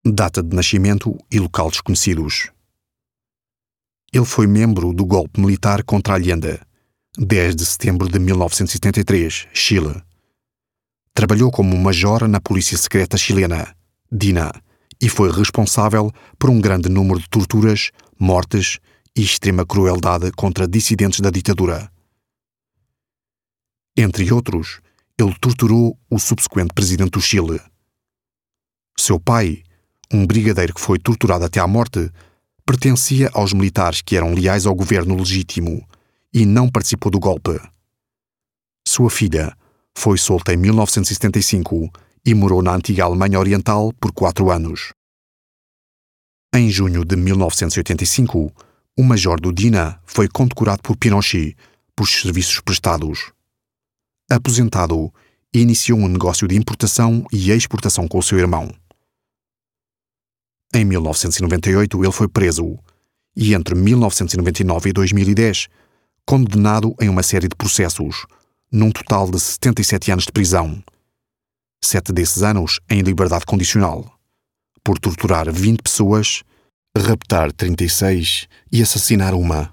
Data de nascimento e local desconhecidos. Ele foi membro do golpe militar contra Allende, 10 de setembro de 1973, Chile. Trabalhou como major na polícia secreta chilena, DINA, e foi responsável por um grande número de torturas, mortes e extrema crueldade contra dissidentes da ditadura. Entre outros, ele torturou o subsequente presidente do Chile. Seu pai, um brigadeiro que foi torturado até à morte, pertencia aos militares que eram leais ao governo legítimo e não participou do golpe. Sua filha foi solta em 1975 e morou na antiga Alemanha Oriental por 4 anos. Em junho de 1985, o major do DINA foi condecorado por Pinochet por serviços prestados. Aposentado, iniciou um negócio de importação e exportação com o seu irmão. Em 1998, ele foi preso e, entre 1999 e 2010, condenado em uma série de processos, num total de 77 anos de prisão. 7 desses anos em liberdade condicional, por torturar 20 pessoas, raptar 36 e assassinar uma.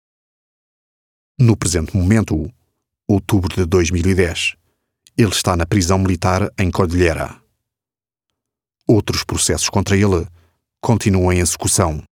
No presente momento, outubro de 2010, ele está na prisão militar em Cordillera. Outros processos contra ele continuam em execução.